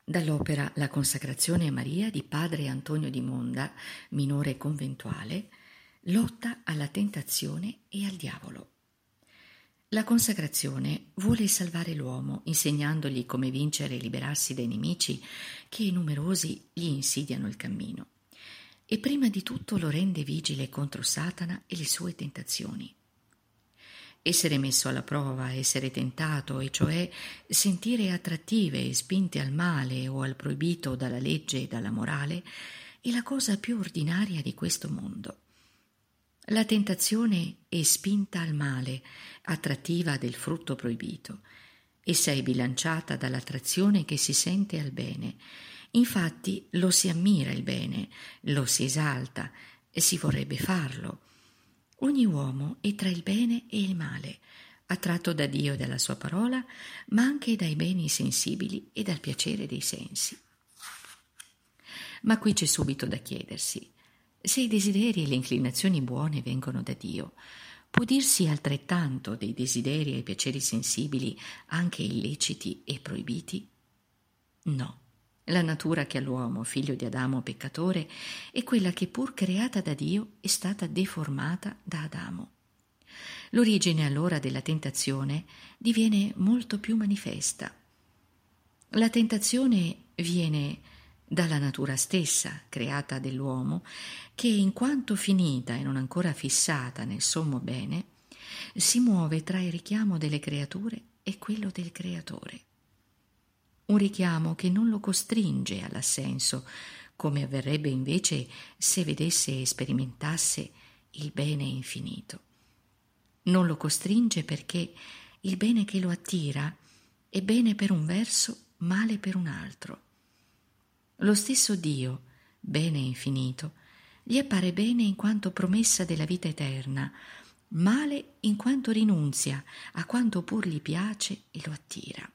Dall'opera La consacrazione a Maria di padre Antonio di Monda, minore conventuale, lotta alla tentazione e al diavolo. La consacrazione vuole salvare l'uomo, insegnandogli come vincere e liberarsi dai nemici che numerosi gli insidiano il cammino, e prima di tutto lo rende vigile contro Satana e le sue tentazioni. Essere messo alla prova, essere tentato, e cioè sentire attrattive e spinte al male o al proibito dalla legge e dalla morale, è la cosa più ordinaria di questo mondo. La tentazione è spinta al male, attrattiva del frutto proibito. Essa è bilanciata dall'attrazione che si sente al bene. Infatti lo si ammira il bene, lo si esalta e si vorrebbe farlo. Ogni uomo è tra il bene e il male, attratto da Dio e dalla sua parola, ma anche dai beni sensibili e dal piacere dei sensi. Ma qui c'è subito da chiedersi: se i desideri e le inclinazioni buone vengono da Dio, può dirsi altrettanto dei desideri e piaceri sensibili anche illeciti e proibiti? No. La natura che ha l'uomo, figlio di Adamo peccatore, è quella che pur creata da Dio è stata deformata da Adamo. L'origine allora della tentazione diviene molto più manifesta. La tentazione viene dalla natura stessa, creata dell'uomo, che in quanto finita e non ancora fissata nel sommo bene, si muove tra il richiamo delle creature e quello del Creatore. Un richiamo che non lo costringe all'assenso, come avverrebbe invece se vedesse e sperimentasse il bene infinito. Non lo costringe perché il bene che lo attira è bene per un verso, male per un altro. Lo stesso Dio, bene infinito, gli appare bene in quanto promessa della vita eterna, male in quanto rinunzia a quanto pur gli piace e lo attira.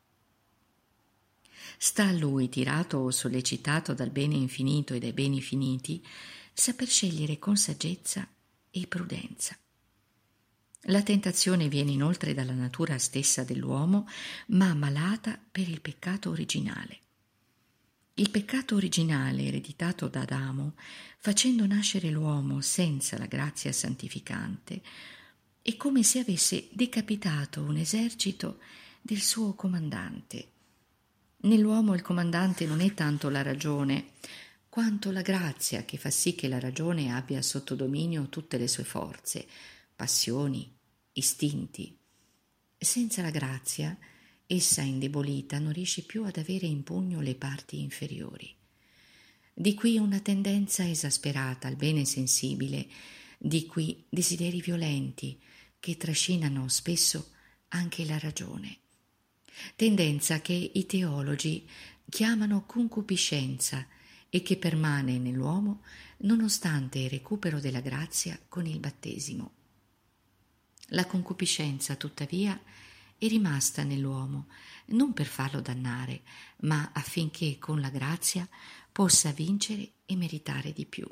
Sta a lui, tirato o sollecitato dal bene infinito e dai beni finiti, saper scegliere con saggezza e prudenza. La tentazione viene inoltre dalla natura stessa dell'uomo, ma malata per il peccato originale. Il peccato originale, ereditato da Adamo, facendo nascere l'uomo senza la grazia santificante, è come se avesse decapitato un esercito del suo comandante. Nell'uomo il comandante non è tanto la ragione, quanto la grazia che fa sì che la ragione abbia sotto dominio tutte le sue forze, passioni, istinti. Senza la grazia, essa indebolita non riesce più ad avere in pugno le parti inferiori. Di qui una tendenza esasperata al bene sensibile, di qui desideri violenti che trascinano spesso anche la ragione. Tendenza che i teologi chiamano concupiscenza e che permane nell'uomo nonostante il recupero della grazia con il battesimo. La concupiscenza, tuttavia, è rimasta nell'uomo non per farlo dannare, ma affinché con la grazia possa vincere e meritare di più.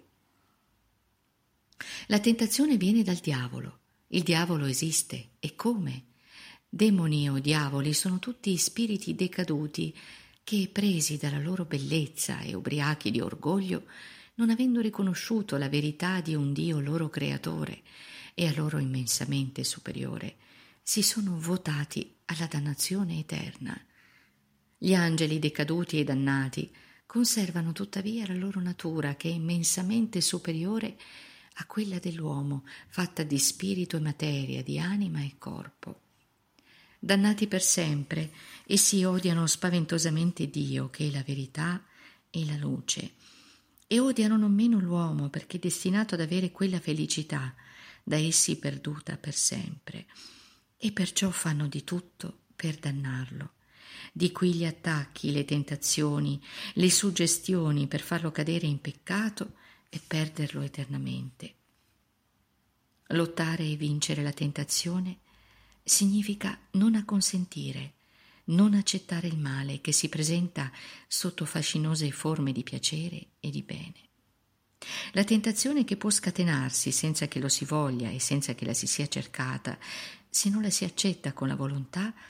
La tentazione viene dal diavolo. Il diavolo esiste. E come? Demoni o diavoli sono tutti spiriti decaduti che, presi dalla loro bellezza e ubriachi di orgoglio, non avendo riconosciuto la verità di un Dio loro creatore e a loro immensamente superiore, si sono votati alla dannazione eterna. Gli angeli decaduti e dannati conservano tuttavia la loro natura, che è immensamente superiore a quella dell'uomo, fatta di spirito e materia, di anima e corpo. Dannati per sempre, essi odiano spaventosamente Dio, che è la verità e la luce, e odiano non meno l'uomo, perché è destinato ad avere quella felicità da essi perduta per sempre, e perciò fanno di tutto per dannarlo. Di qui gli attacchi, le tentazioni, le suggestioni per farlo cadere in peccato e perderlo eternamente. Lottare e vincere la tentazione significa non acconsentire, non accettare il male che si presenta sotto fascinose forme di piacere e di bene. La tentazione che può scatenarsi senza che lo si voglia e senza che la si sia cercata, se non la si accetta con la volontà,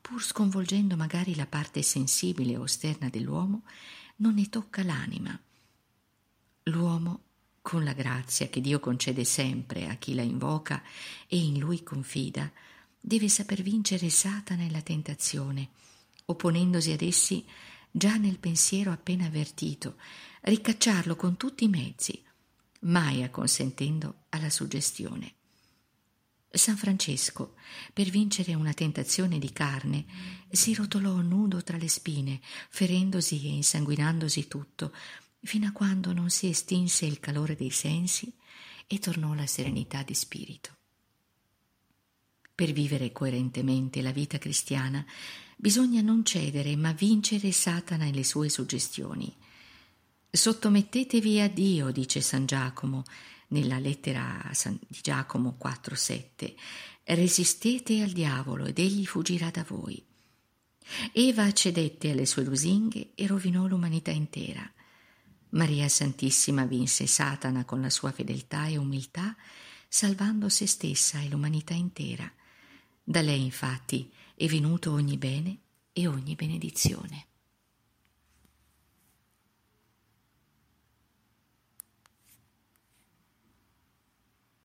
pur sconvolgendo magari la parte sensibile o esterna dell'uomo, non ne tocca l'anima. L'uomo, con la grazia che Dio concede sempre a chi la invoca e in lui confida, deve saper vincere Satana e la tentazione, opponendosi ad essi già nel pensiero appena avvertito, ricacciarlo con tutti i mezzi, mai acconsentendo alla suggestione. San Francesco, per vincere una tentazione di carne, si rotolò nudo tra le spine, ferendosi e insanguinandosi tutto, fino a quando non si estinse il calore dei sensi e tornò la serenità di spirito. Per vivere coerentemente la vita cristiana bisogna non cedere ma vincere Satana e le sue suggestioni. Sottomettetevi a Dio, dice San Giacomo nella lettera di Giacomo 4,7. Resistete al diavolo ed egli fuggirà da voi. Eva cedette alle sue lusinghe e rovinò l'umanità intera. Maria Santissima vinse Satana con la sua fedeltà e umiltà, salvando se stessa e l'umanità intera. Da lei, infatti, è venuto ogni bene e ogni benedizione.